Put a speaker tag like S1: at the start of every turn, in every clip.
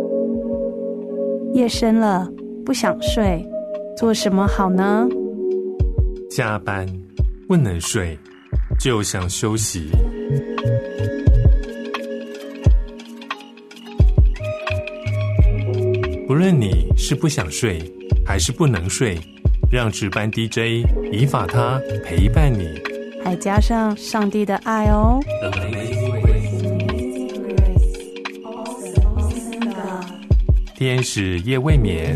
S1: 夜深了，不想睡，做什么好呢？
S2: 加班不能睡，就想休息。不论你是不想睡还是不能睡，让值班 DJ 以法他陪伴你，
S1: 还加上上帝的爱哦。
S2: 天使夜未眠，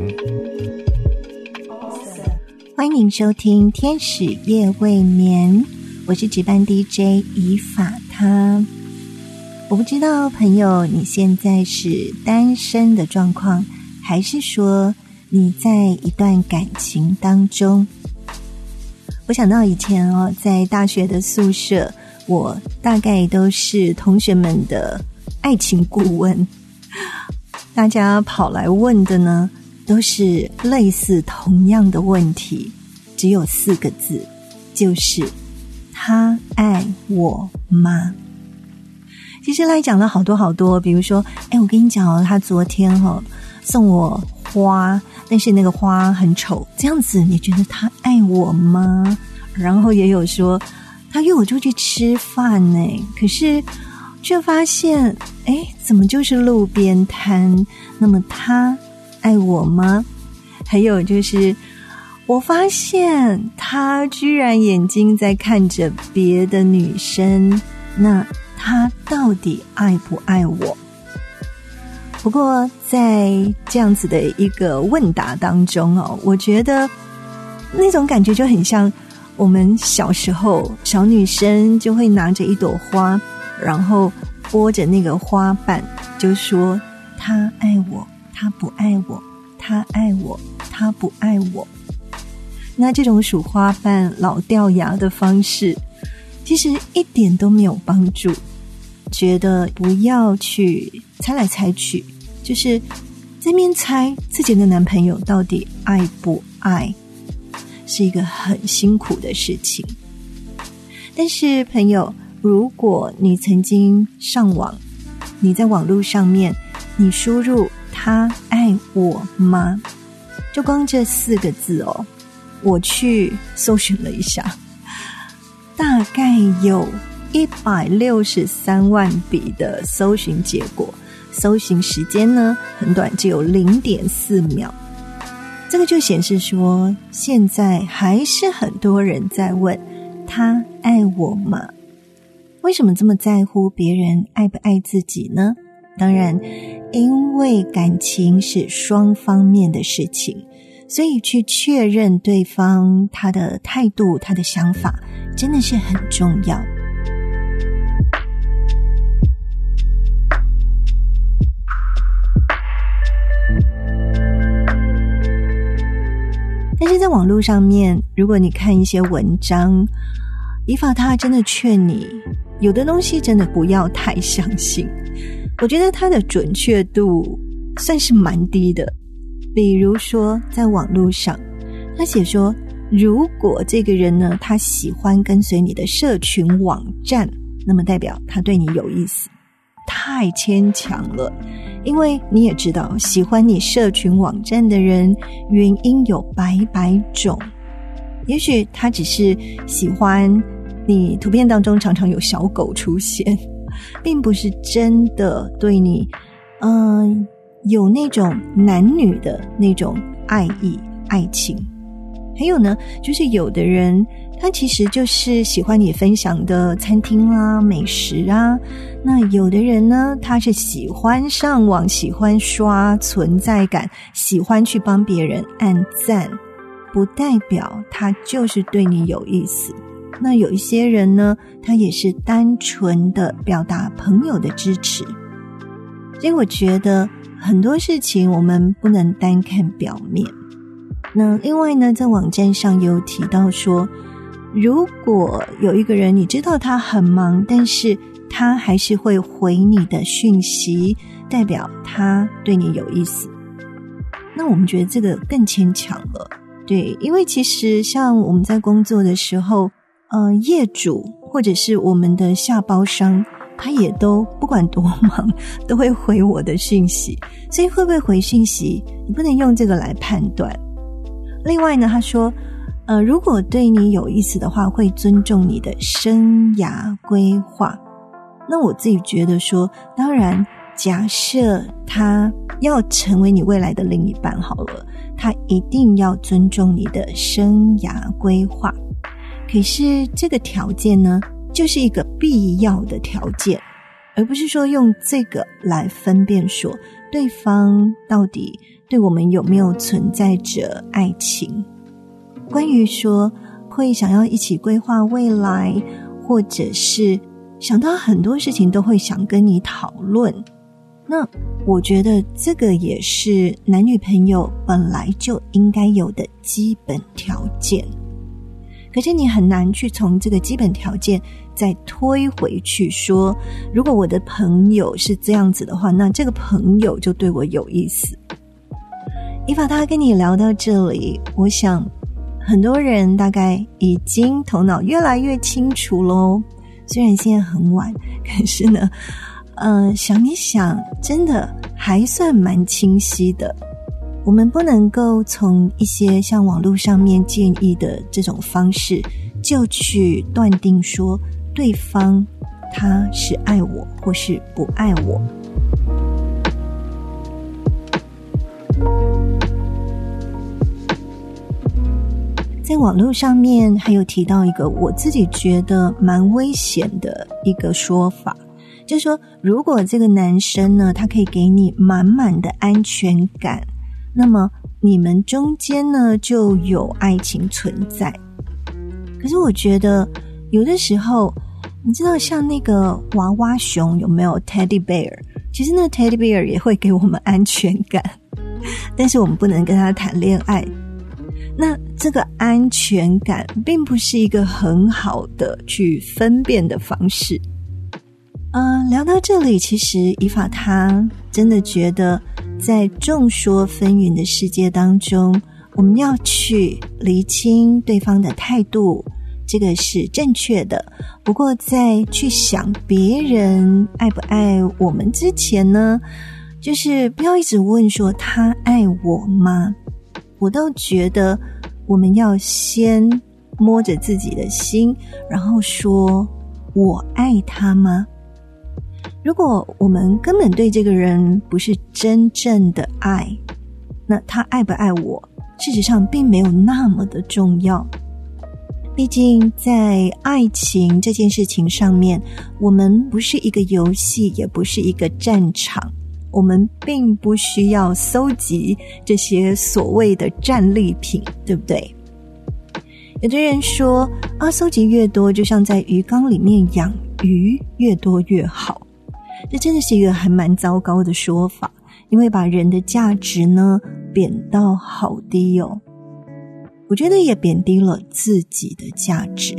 S3: 欢迎收听天使夜未眠，我是值班 DJ 以法他。我不知道朋友你现在是单身的状况，还是说你在一段感情当中。我想到以前在大学的宿舍，我大概都是同学们的爱情顾问，大家跑来问的呢都是类似同样的问题，只有4个字，就是他爱我吗？其实来讲了好多，比如说我跟你讲他昨天送我花，但是那个花很丑，这样子你觉得他爱我吗？然后也有说他约我出去吃饭可是却发现怎么就是路边摊，那么他爱我吗？还有就是我发现他居然眼睛在看着别的女生，那他到底爱不爱我？不过在这样子的一个问答当中我觉得那种感觉就很像我们小时候小女生就会拿着一朵花，然后拨着那个花瓣，就说他爱我，他不爱我，他爱我，他不爱我。那这种数花瓣老掉牙的方式其实一点都没有帮助，觉得不要去猜来猜去，就是在面猜自己的男朋友到底爱不爱，是一个很辛苦的事情。但是朋友，如果你曾经上网，你在网络上面你输入他爱我吗，就光这4个字我去搜寻了一下，大概有163万笔的搜寻结果，搜寻时间呢很短，只有 0.4 秒。这个就显示说现在还是很多人在问他爱我吗？为什么这么在乎别人爱不爱自己呢？当然因为感情是双方面的事情，所以去确认对方他的态度他的想法真的是很重要。但是在网络上面，如果你看一些文章，以法他真的劝你有的东西真的不要太相信，我觉得它的准确度算是蛮低的。比如说在网络上他写说，如果这个人呢他喜欢跟随你的社群网站，那么代表他对你有意思，太牵强了。因为你也知道喜欢你社群网站的人原因有百种，也许他只是喜欢你图片当中常常有小狗出现，并不是真的对你有那种男女的那种爱意爱情。还有呢，就是有的人他其实就是喜欢你分享的餐厅啊美食啊，那有的人呢他是喜欢上网，喜欢刷存在感，喜欢去帮别人按赞，不代表他就是对你有意思。那有一些人呢他也是单纯的表达朋友的支持。所以我觉得很多事情我们不能单看表面。那另外呢，在网站上有提到说，如果有一个人你知道他很忙，但是他还是会回你的讯息，代表他对你有意思。那我们觉得这个更牵强了。对，因为其实像我们在工作的时候业主或者是我们的下包商他也都不管多忙都会回我的讯息，所以会不会回讯息你不能用这个来判断。另外呢，他说如果对你有意思的话，会尊重你的生涯规划。那我自己觉得说，当然假设他要成为你未来的另一半好了，他一定要尊重你的生涯规划。可是这个条件呢，就是一个必要的条件，而不是说用这个来分辨说对方到底对我们有没有存在着爱情。关于说会想要一起规划未来，或者是想到很多事情都会想跟你讨论，那我觉得这个也是男女朋友本来就应该有的基本条件。可是你很难去从这个基本条件再推回去说，如果我的朋友是这样子的话，那这个朋友就对我有意思。伊法他跟你聊到这里，我想很多人大概已经头脑越来越清楚咯。虽然现在很晚，可是呢想一想真的还算蛮清晰的。我们不能够从一些像网络上面建议的这种方式就去断定说对方他是爱我或是不爱我。在网络上面还有提到一个我自己觉得蛮危险的一个说法，就是说如果这个男生呢，他可以给你满满的安全感，那么你们中间呢就有爱情存在。可是我觉得有的时候，你知道像那个娃娃熊有没有 Teddy Bear， 其实那 Teddy Bear 也会给我们安全感，但是我们不能跟他谈恋爱。那这个安全感并不是一个很好的去分辨的方式。聊到这里，其实伊法他真的觉得在众说纷纭的世界当中，我们要去厘清对方的态度，这个是正确的。不过在去想别人爱不爱我们之前呢，就是不要一直问说他爱我吗？我倒觉得我们要先摸着自己的心，然后说我爱他吗？如果我们根本对这个人不是真正的爱，那他爱不爱我事实上并没有那么的重要。毕竟在爱情这件事情上面，我们不是一个游戏，也不是一个战场，我们并不需要搜集这些所谓的战利品，对不对？有的人说搜集越多就像在鱼缸里面养鱼，越多越好。这真的是一个还蛮糟糕的说法，因为把人的价值呢贬到好低哦。我觉得也贬低了自己的价值。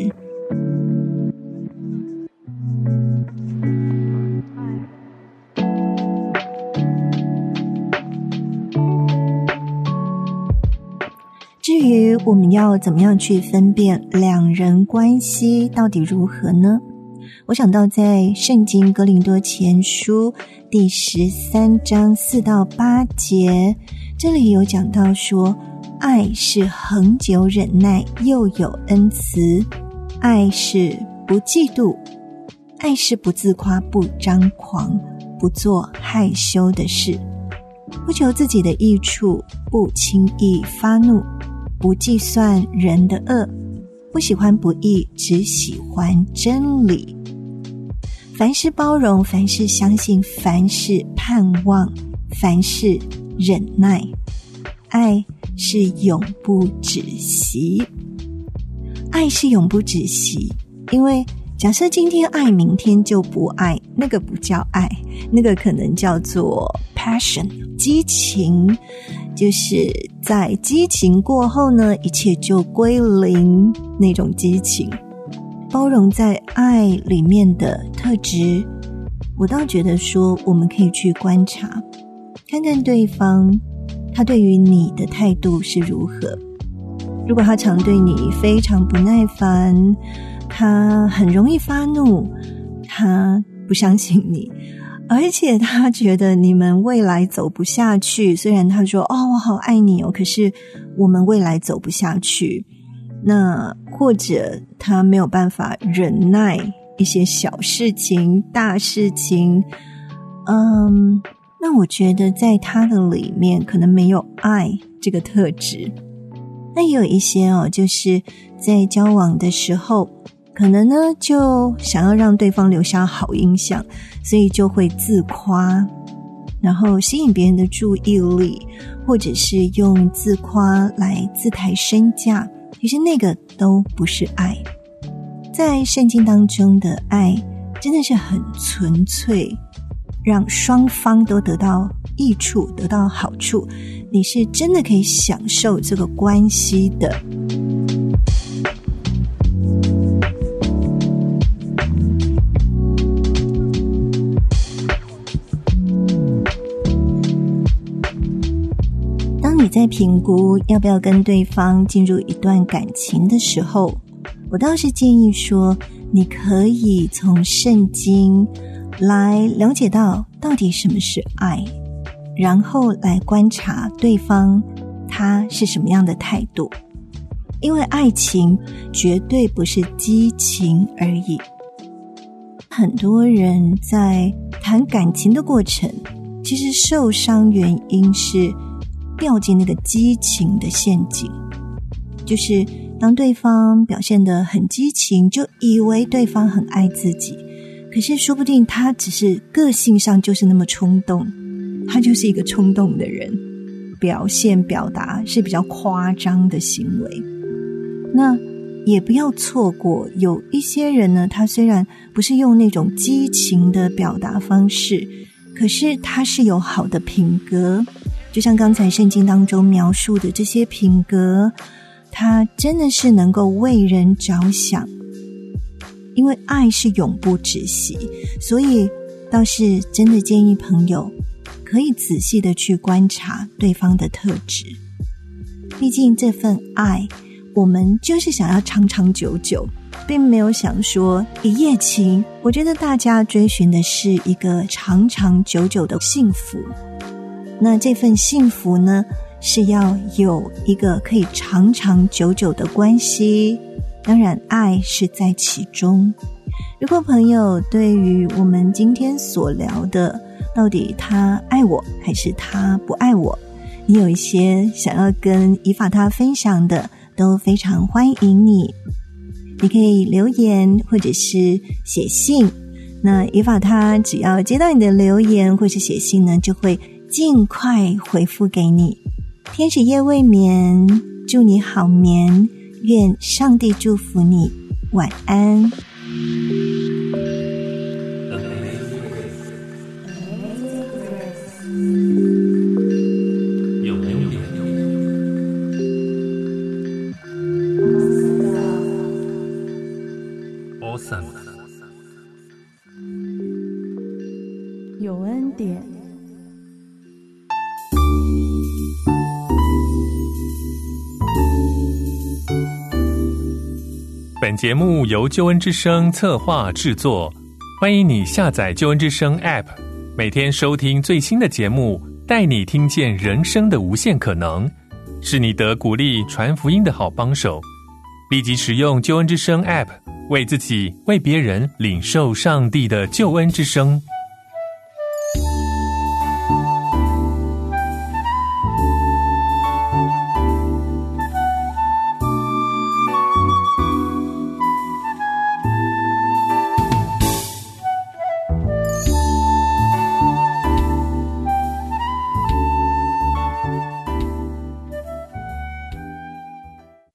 S3: 至于我们要怎么样去分辨两人关系到底如何呢？我想到在圣经哥林多前书第13章4到8节，这里有讲到说，爱是恒久忍耐，又有恩慈，爱是不嫉妒，爱是不自夸，不张狂，不做害羞的事，不求自己的益处，不轻易发怒，不计算人的恶，不喜欢不义，只喜欢真理。凡事包容，凡事相信，凡事盼望，凡事忍耐，爱是永不止息。爱是永不止息，因为假设今天爱，明天就不爱，那个不叫爱，那个可能叫做 passion， 激情，就是在激情过后呢，一切就归零那种激情。包容在爱里面的特质，我倒觉得说我们可以去观察，看看对方他对于你的态度是如何。如果他常对你非常不耐烦，他很容易发怒，他不相信你，而且他觉得你们未来走不下去。虽然他说我好爱你可是我们未来走不下去。那或者他没有办法忍耐一些小事情大事情，那我觉得在他的里面可能没有爱这个特质。那也有一些就是在交往的时候可能呢就想要让对方留下好印象，所以就会自夸，然后吸引别人的注意力，或者是用自夸来自抬身价，其实那个都不是爱。在圣经当中的爱真的是很纯粹，让双方都得到益处得到好处，你是真的可以享受这个关系的。当你在评估要不要跟对方进入一段感情的时候，我倒是建议说你可以从圣经来了解到底什么是爱，然后来观察对方他是什么样的态度。因为爱情绝对不是激情而已。很多人在谈感情的过程，其实受伤原因是掉进那个激情的陷阱，就是当对方表现得很激情，就以为对方很爱自己，可是说不定他只是个性上就是那么冲动，他就是一个冲动的人，表达是比较夸张的行为。那也不要错过有一些人呢，他虽然不是用那种激情的表达方式，可是他是有好的品格，就像刚才圣经当中描述的这些品格，他真的是能够为人着想。因为爱是永不止息，所以倒是真的建议朋友可以仔细的去观察对方的特质。毕竟这份爱我们就是想要长长久久，并没有想说一夜情。我觉得大家追寻的是一个长长久久的幸福，那这份幸福呢，是要有一个可以长长久久的关系，当然爱是在其中。如果朋友对于我们今天所聊的到底他爱我还是他不爱我，你有一些想要跟以法他分享的，都非常欢迎你可以留言或者是写信，那以法他只要接到你的留言或是写信呢，就会尽快回复给你。天使夜未眠，祝你好眠，愿上帝祝福你，晚安。
S1: 有恩典。
S2: 本节目由救恩之声策划制作，欢迎你下载救恩之声 App， 每天收听最新的节目，带你听见人生的无限可能，是你得鼓励传福音的好帮手。立即使用救恩之声 App， 为自己为别人领受上帝的救恩之声。